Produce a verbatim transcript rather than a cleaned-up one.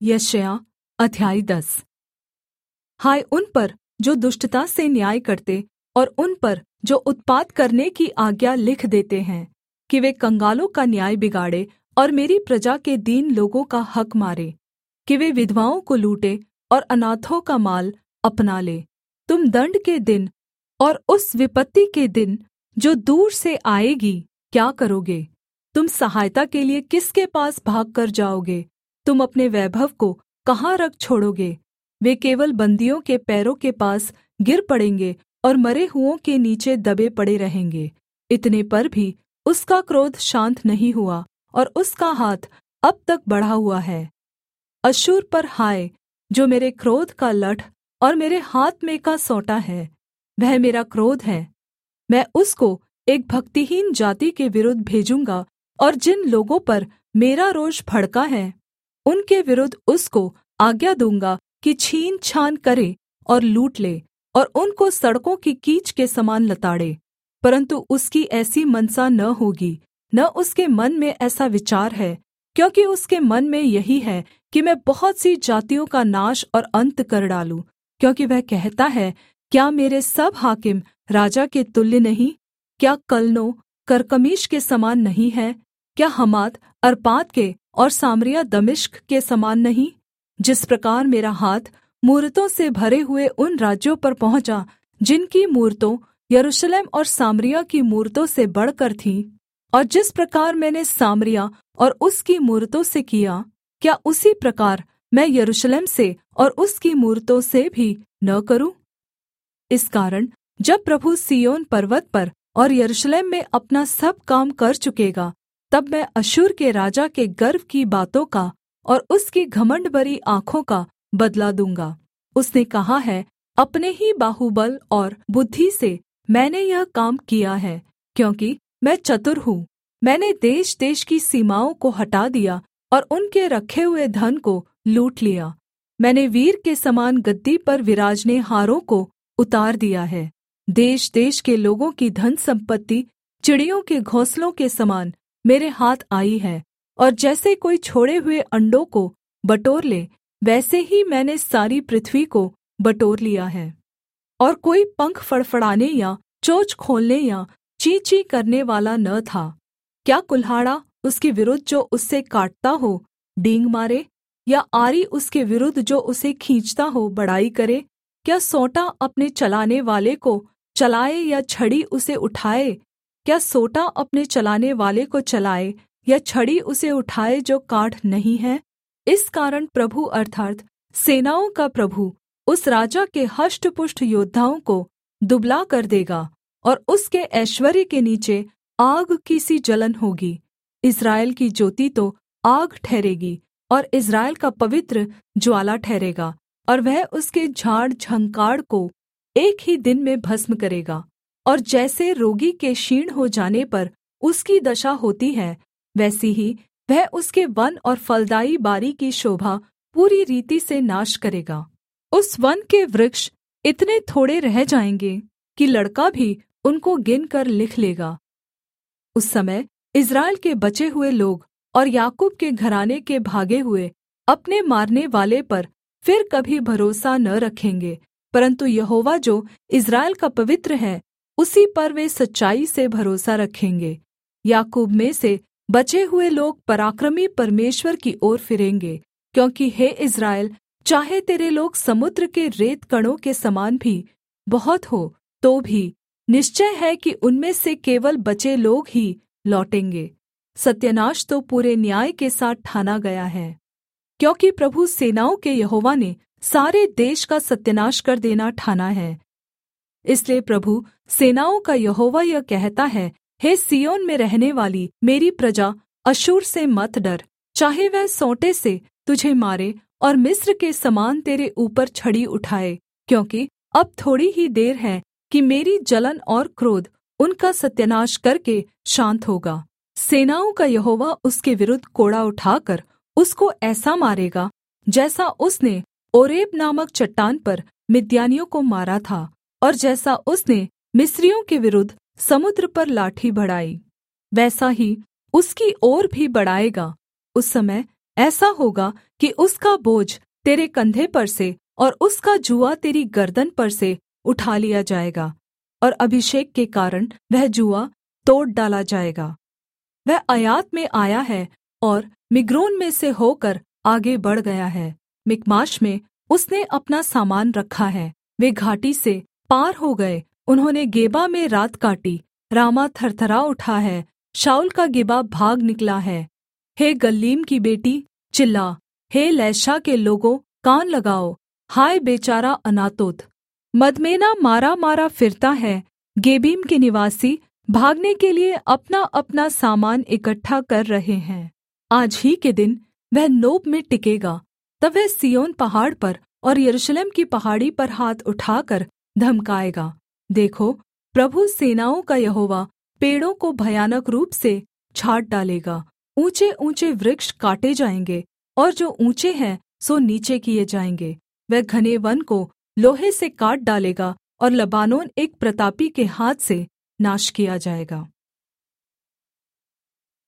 यशायाह अध्याय दस। हाय उन पर जो दुष्टता से न्याय करते और उन पर जो उत्पात करने की आज्ञा लिख देते हैं, कि वे कंगालों का न्याय बिगाड़ें और मेरी प्रजा के दीन लोगों का हक़ मारें, कि वे विधवाओं को लूटें और अनाथों का माल अपना लें। तुम दण्ड के दिन और उस विपत्ति के दिन जो दूर से आएगी क्या करोगे? तुम सहायता के लिये किसके पास भागकर जाओगे? तुम अपने वैभव को कहाँ रख छोड़ोगे? वे केवल बन्दियों के पैरों के पास गिर पड़ेंगे और मरे हुओं के नीचे दबे पड़े रहेंगे। इतने पर भी उसका क्रोध शान्त नहीं हुआ और उसका हाथ अब तक बढ़ा हुआ है। अश्शूर पर हाय, जो मेरे क्रोध का लठ और मेरे हाथ में का सोंटा है। वह मेरा क्रोध है। मैं उसको एक भक्तिहीन जाति के विरुद्ध भेजूँगा, और जिन लोगों पर मेरा रोष भड़का है उनके विरुद्ध उसको आज्ञा दूँगा कि छीन छान करे और लूट ले, और उनको सड़कों की कीच के समान लताड़े। परन्तु उसकी ऐसी मनसा न होगी, न उसके मन में ऐसा विचार है, क्योंकि उसके मन में यही है कि मैं बहुत सी जातियों का नाश और अन्त कर डालूँ। क्योंकि वह कहता है, क्या मेरे सब हाकिम राजा के तुल्य नहीं? क्या कलनो कर्कमीश के समान नहीं है? क्या हमात अर्पाद के और सामरिया दमिश्क के समान नहीं? जिस प्रकार मेरा हाथ मूरतों से भरे हुए उन राज्यों पर पहुँचा जिनकी मूरतों यरूशलेम और सामरिया की मूरतों से बढ़कर थीं, और जिस प्रकार मैंने सामरिया और उसकी मूरतों से किया, क्या उसी प्रकार मैं यरूशलेम से और उसकी मूरतों से भी न करूँ? इस कारण जब प्रभु सिय्योन पर्वत पर और यरूशलेम में अपना सब काम कर चुकेगा, तब मैं अश्शूर के राजा के गर्व की बातों का और उसकी घमण्ड भरी आँखों का बदला दूँगा। उसने कहा है, अपने ही बाहुबल और बुद्धि से मैंने यह काम किया है, क्योंकि मैं चतुर हूँ। मैंने देश-देश की सीमाओं को हटा दिया और उनके रखे हुए धन को लूट लिया। मैंने वीर के समान गद्दी पर विराजनेहारों को उतार दिया है। देश-देश के लोगों की धन सम्पत्ति चिड़ियों के घोंसलों के समान मेरे हाथ आई है, और जैसे कोई छोड़े हुए अंडों को बटोर ले, वैसे ही मैंने सारी पृथ्वी को बटोर लिया है। और कोई पंख फड़फड़ाने या चोंच खोलने या ची-ची करने वाला न था। क्या कुल्हाड़ा उसके विरुद्ध जो उससे काटता हो डींग मारे, या आरी उसके विरुद्ध जो उसे खींचता हो बड़ाई करे? क्या सोंटा अपने चलाने वाले को चलाए या छड़ी उसे उठाए? क्या सोंटा अपने चलाने वाले को चलाए या छड़ी उसे उठाए जो काठ नहीं है? इस कारण प्रभु अर्थात् सेनाओं का प्रभु उस राजा के हष्टपुष्ट योद्धाओं को दुबला कर देगा, और उसके ऐश्वर्य के नीचे आग की सी जलन होगी। इस्राएल की ज्योति तो आग ठहरेगी, और इस्राएल का पवित्र ज्वाला ठहरेगा, और वह उसके झाड़ झंकाड़ को एक ही दिन में भस्म करेगा। और जैसे रोगी के क्षीण हो जाने पर उसकी दशा होती है, वैसी ही वह उसके वन और फलदाई बारी की शोभा पूरी रीति से नाश करेगा। उस वन के वृक्ष इतने थोड़े रह जाएंगे कि लड़का भी उनको गिनकर लिख लेगा। उस समय इस्राएल के बचे हुए लोग और याकूब के घराने के भागे हुए अपने मारने वाले पर फिर कभी भरोसा न रखेंगे, परन्तु यहोवा जो इस्राएल का पवित्र है, उसी पर वे सच्चाई से भरोसा रखेंगे। याकूब में से बचे हुए लोग पराक्रमी परमेश्वर की ओर फिरेंगे, क्योंकि हे इस्राएल, चाहे तेरे लोग समुद्र के रेत कणों के समान भी बहुत हो, तो भी निश्चय है कि उनमें से केवल बचे लोग ही लौटेंगे। सत्यानाश तो पूरे न्याय के साथ ठाना गया है, क्योंकि प्रभु सेनाओं के यहोवा ने सारे देश का सत्यानाश कर देना ठाना है। इसलिए प्रभु सेनाओं का यहोवा यह कहता है, हे सिय्योन में रहने वाली मेरी प्रजा, अश्शूर से मत डर, चाहे वह सोंटे से तुझे मारे और मिस्र के समान तेरे ऊपर छड़ी उठाए, क्योंकि अब थोड़ी ही देर है कि मेरी जलन और क्रोध उनका सत्यानाश करके शान्त होगा। सेनाओं का यहोवा उसके विरुद्ध कोड़ा उठाकर उसको ऐसा मारेगा, जैसा उसने ओरेब नामक चट्टान पर मिद्यानियों को मारा था, और जैसा उसने मिस्रियों के विरुद्ध समुद्र पर लाठी बढ़ाई, वैसा ही उसकी ओर भी बढ़ाएगा। उस समय ऐसा होगा कि उसका बोझ तेरे कंधे पर से और उसका जूआ तेरी गर्दन पर से उठा लिया जाएगा, और अभिषेक के कारण वह जूआ तोड़ डाला जाएगा। वह अयात में आया है और मिग्रोन में से होकर आगे बढ़ गया है। मिकमाश में उसने अपना सामान रखा है। वे घाटी से पार हो गए, उन्होंने गेबा में रात काटी। रामाह थरथरा उठा है, शाऊल का गिबा भाग निकला है। हे गल्लीम की बेटी, चिल्ला। हे लैशा के लोगों, कान लगाओ। हाय बेचारा अनातोत, मदमेना मारा मारा फिरता है। गेबीम के निवासी भागने के लिए अपना अपना सामान इकट्ठा कर रहे हैं। आज ही के दिन वह नोब में टिकेगा। तब वह सिय्योन पहाड़ पर और यरूशलेम की पहाड़ी पर हाथ उठाकर धमकाएगा। देखो, प्रभु सेनाओं का यहोवा पेड़ों को भयानक रूप से छाँट डालेगा। ऊँचे ऊँचे वृक्ष काटे जाएंगे, और जो ऊँचे हैं सो नीचे किए जाएंगे। वह घने वन को लोहे से काट डालेगा, और लबानोन एक प्रतापी के हाथ से नाश किया जाएगा।